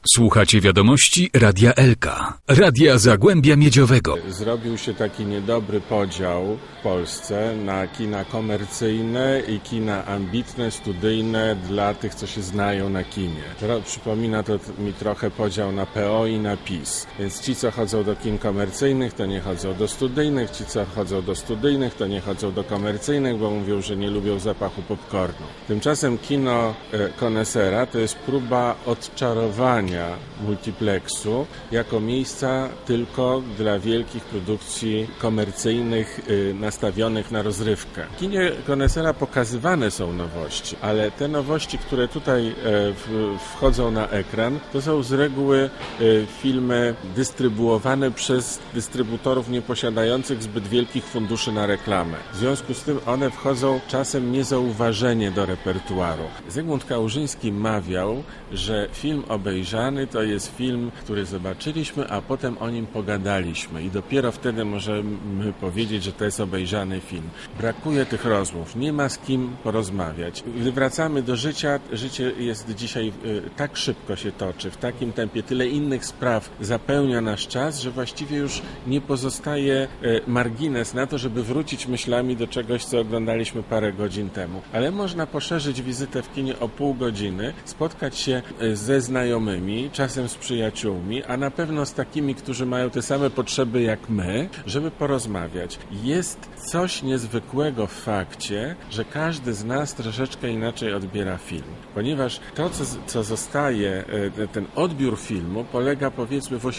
Słuchacie wiadomości Radia Elka, Radia Zagłębia Miedziowego. Zrobił się taki niedobry podział w Polsce na kina komercyjne i kina ambitne, studyjne dla tych, co się znają na kinie. Przypomina to mi trochę podział na PO i na PiS. Więc ci, co chodzą do kin komercyjnych, to nie chodzą do studyjnych, ci, co chodzą do studyjnych, to nie chodzą do komercyjnych, bo mówią, że nie lubią zapachu popcornu. Tymczasem kino konesera to jest próba odczarowania multiplexu jako miejsca tylko dla wielkich produkcji komercyjnych nastawionych na rozrywkę. W kinie konesera pokazywane są nowości, ale te nowości, które tutaj wchodzą na ekran, to są z reguły filmy dystrybuowane przez dystrybutorów nieposiadających zbyt wielkich funduszy na reklamę. W związku z tym one wchodzą czasem niezauważenie do repertuaru. Zygmunt Kałużyński mawiał, że film obejrzany to jest film, który zobaczyliśmy, a potem o nim pogadaliśmy i dopiero wtedy możemy powiedzieć, że to jest obejrzany film. Brakuje tych rozmów, nie ma z kim porozmawiać. Gdy wracamy do życia, życie jest dzisiaj tak szybko się toczy, w takim tempie, tyle innych spraw zapełnia nasz czas, że właściwie już nie pozostaje margines na to, żeby wrócić myślami do czegoś, co oglądaliśmy parę godzin temu. Ale można poszerzyć wizytę w kinie o pół godziny, spotkać się ze znajomymi, czasem z przyjaciółmi, a na pewno z takimi, którzy mają te same potrzeby jak my, żeby porozmawiać. Jest coś niezwykłego w fakcie, że każdy z nas troszeczkę inaczej odbiera film. Ponieważ to, co zostaje, ten odbiór filmu polega powiedzmy w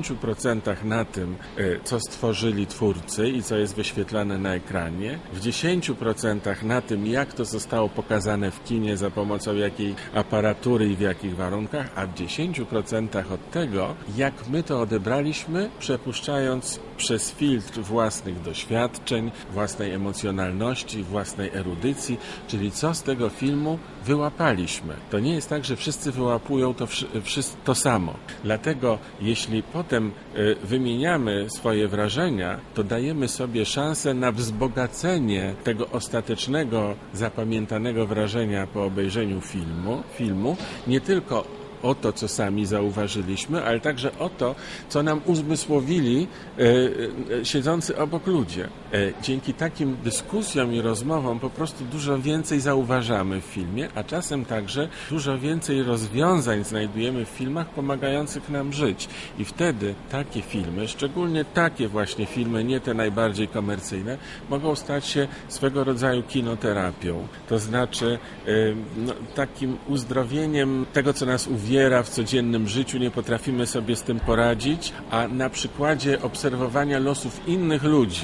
80% na tym, co stworzyli twórcy i co jest wyświetlane na ekranie, w 10% na tym, jak to zostało pokazane w kinie, za pomocą jakiej aparatury i w jakich warunkach, a w 10% od tego, jak my to odebraliśmy, przepuszczając przez filtr własnych doświadczeń, własnej emocjonalności, własnej erudycji, czyli co z tego filmu wyłapaliśmy. To nie jest tak, że wszyscy wyłapują to samo. Dlatego jeśli potem wymieniamy swoje wrażenia, to dajemy sobie szansę na wzbogacenie tego ostatecznego, zapamiętanego wrażenia po obejrzeniu filmu, nie tylko o to, co sami zauważyliśmy, ale także o to, co nam uzmysłowili siedzący obok ludzie. Dzięki takim dyskusjom i rozmowom po prostu dużo więcej zauważamy w filmie, a czasem także dużo więcej rozwiązań znajdujemy w filmach pomagających nam żyć. I wtedy takie filmy, szczególnie takie właśnie filmy, nie te najbardziej komercyjne, mogą stać się swego rodzaju kinoterapią. To znaczy takim uzdrowieniem tego, co nas uwiera w codziennym życiu, nie potrafimy sobie z tym poradzić, a na przykładzie obserwowania losów innych ludzi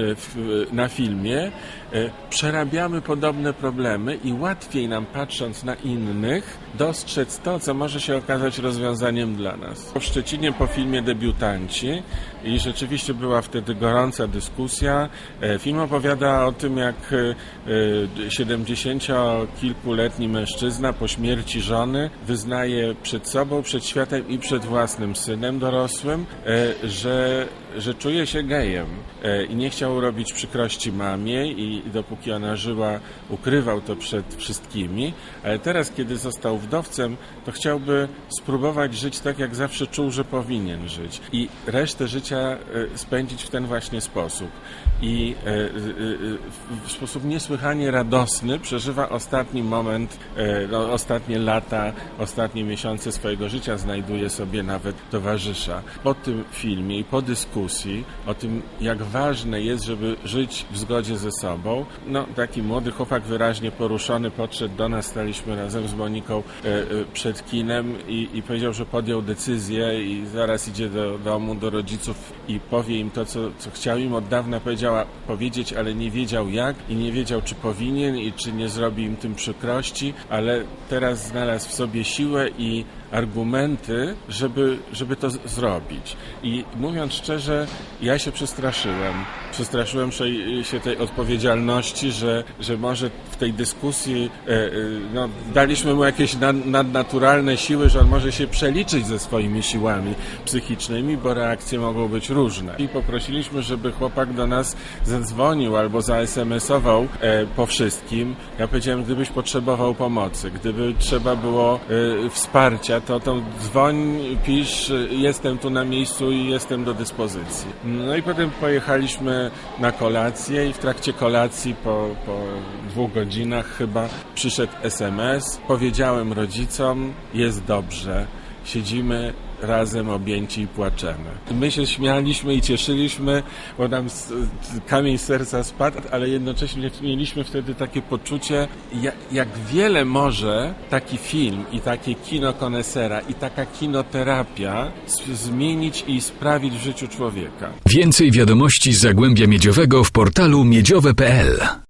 na filmie przerabiamy podobne problemy i łatwiej nam, patrząc na innych, dostrzec to, co może się okazać rozwiązaniem dla nas. W Szczecinie po filmie Debiutanci i rzeczywiście była wtedy gorąca dyskusja. Film opowiada o tym, jak 70-kilkuletni mężczyzna po śmierci żony wyznaje przed sobą, przed światem i przed własnym synem dorosłym, że czuje się gejem i nie chciał robić przykrości mamie i dopóki ona żyła, ukrywał to przed wszystkimi, ale teraz, kiedy został wdowcem, to chciałby spróbować żyć tak, jak zawsze czuł, że powinien żyć i resztę życia spędzić w ten właśnie sposób. I w sposób niesłychanie radosny przeżywa ostatni moment, ostatnie lata, ostatnie miesiące swojego życia, znajduje sobie nawet towarzysza. Po tym filmie i po dyskusji o tym, jak ważne jest, żeby żyć w zgodzie ze sobą, taki młody chłopak wyraźnie poruszony podszedł do nas, staliśmy razem z Moniką przed kinem i powiedział, że podjął decyzję i zaraz idzie do domu, do rodziców i powie im to, co chciał im od dawna powiedzieć, ale nie wiedział jak i nie wiedział, czy powinien i czy nie zrobi im tym przykrości, ale teraz znalazł w sobie siłę i argumenty, żeby to zrobić. I mówiąc szczerze, ja się przestraszyłem. Przestraszyłem się tej odpowiedzialności, że może w tej dyskusji daliśmy mu jakieś nadnaturalne siły, że on może się przeliczyć ze swoimi siłami psychicznymi, bo reakcje mogą być różne. I poprosiliśmy, żeby chłopak do nas zadzwonił albo za-SMS-ował po wszystkim. Ja powiedziałem, gdybyś potrzebował pomocy, gdyby trzeba było wsparcia, to dzwoń, pisz, jestem tu na miejscu i jestem do dyspozycji. No i potem pojechaliśmy na kolację i w trakcie kolacji po 2 godzinach chyba przyszedł SMS. Powiedziałem rodzicom, jest dobrze, siedzimy razem objęci i płaczemy. My się śmialiśmy i cieszyliśmy, bo nam kamień z serca spadł, ale jednocześnie mieliśmy wtedy takie poczucie, jak wiele może taki film i takie kino konesera i taka kinoterapia zmienić i sprawić w życiu człowieka. Więcej wiadomości z Zagłębia Miedziowego w portalu miedziowe.pl.